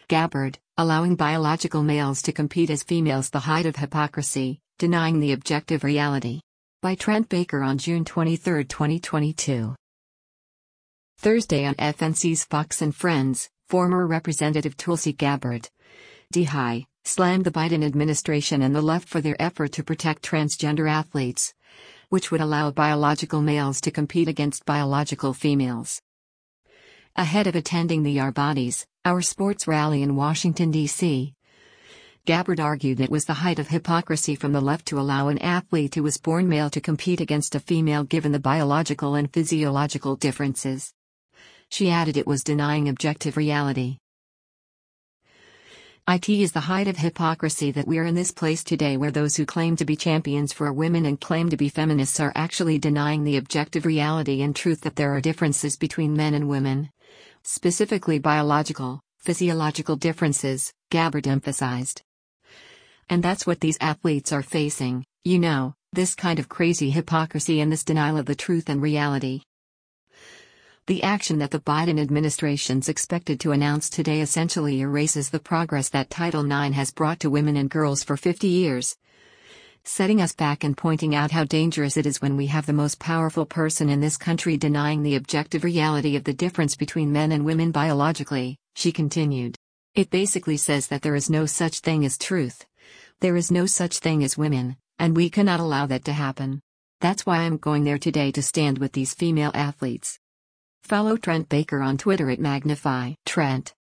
Gabbard, allowing biological males to compete as females, the height of hypocrisy, denying the objective reality. By Trent Baker on June 23, 2022. Thursday on FNC's Fox and Friends, former Representative Tulsi Gabbard, DHI, slammed the Biden administration and the left for their effort to protect transgender athletes, which would allow biological males to compete against biological females. Ahead of attending the Our Bodies, Our Sports rally in Washington, D.C., Gabbard argued it was the height of hypocrisy from the left to allow an athlete who was born male to compete against a female given the biological and physiological differences. She added it was denying objective reality. It is the height of hypocrisy that we are in this place today where those who claim to be champions for women and claim to be feminists are actually denying the objective reality and truth that there are differences between men and women. Specifically biological, physiological differences, Gabbard emphasized. And that's what these athletes are facing, this kind of crazy hypocrisy and this denial of the truth and reality. The action that the Biden administration's expected to announce today essentially erases the progress that Title IX has brought to women and girls for 50 years, setting us back and pointing out how dangerous it is when we have the most powerful person in this country denying the objective reality of the difference between men and women biologically, she continued. It basically says that there is no such thing as truth. There is no such thing as women, and we cannot allow that to happen. That's why I'm going there today to stand with these female athletes. Follow Trent Baker on Twitter at Magnify Trent.